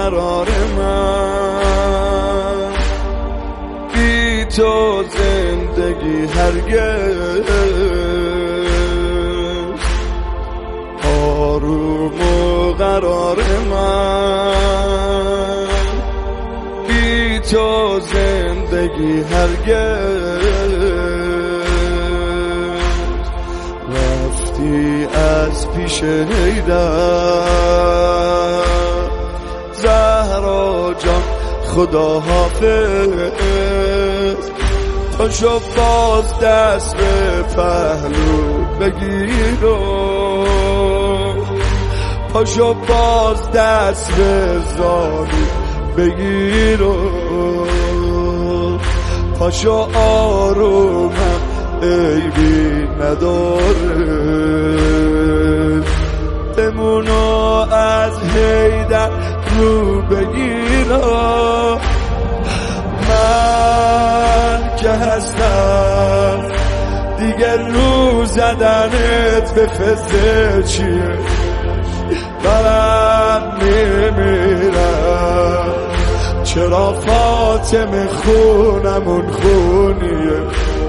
قرار من، بی تو زندگی هرگز آروم و قرار من، بی تو زندگی هرگز. رفتی از پیش حیدر زهرا جان خدا حافظ، پاشو باز دست به پهلو بگیر و پاشو باز دست به زانو بگیر و پاشو آرومم عیبی نداره، بمونو از حیدر رو بگیرم. من که هستم دیگه رو زدنت به فزه چیه، دارم میمیرم. چرا فاطمه خونمون خونیه،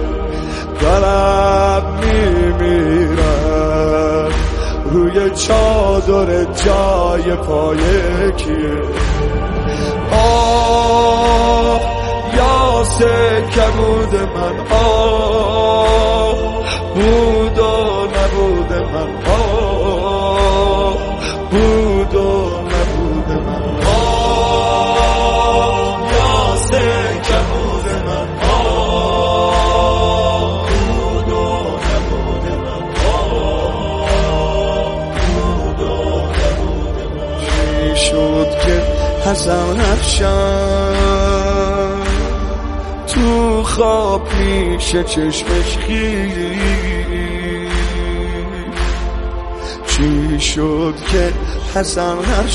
دارم میمیرم. روی چادر جای پای کیه؟ آه یاسه کبود من، آه بود و نبود من، آه بود و نبود من، آه یاسه کبود من، آه بود و نبود من، آه بود و نبود من. چی شد که حسن افشان تو خواب میشه چشمش خیز؟ چی شد که حسن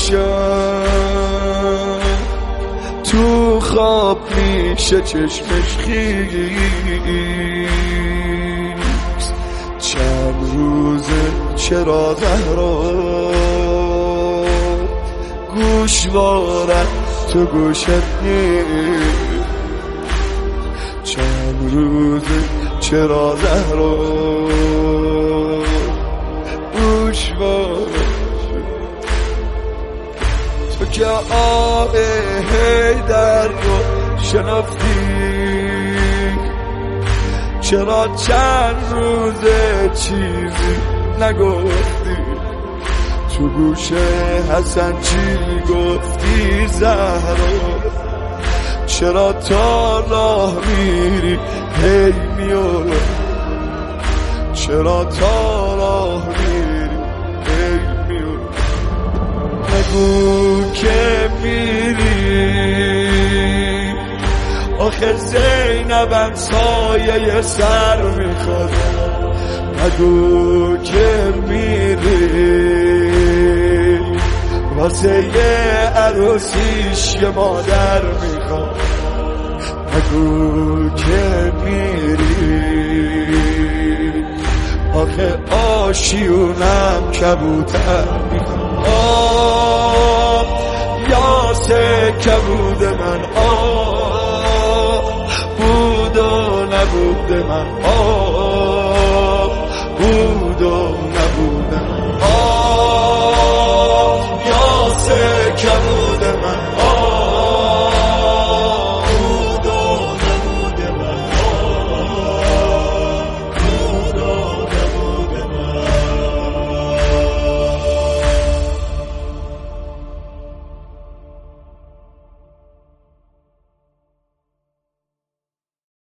افشان تو خواب میشه چشمش خیز؟ چند روزه چرا زهرا گوشوارم تو گوشت نیست؟ چند روزه چرا زهرا گوشوارم تو که آه حیدر رو شنفتی؟ چرا چند روزه چیزی نگفتی؟ تو گوش حسن چی گفتی زهرا؟ چرا تا راه میری هی میوری؟ چرا تا راه میری هی میوری؟ نگو که میری آخر زینبم سایه سر میخواد. نگو که میری واسه یه عروسیش یه مادر میخواد. نگو که میری آخه آشیونم کبوتر میخواد. آه یاسه کبود من، آه بود و نبود من، آه بود و نبود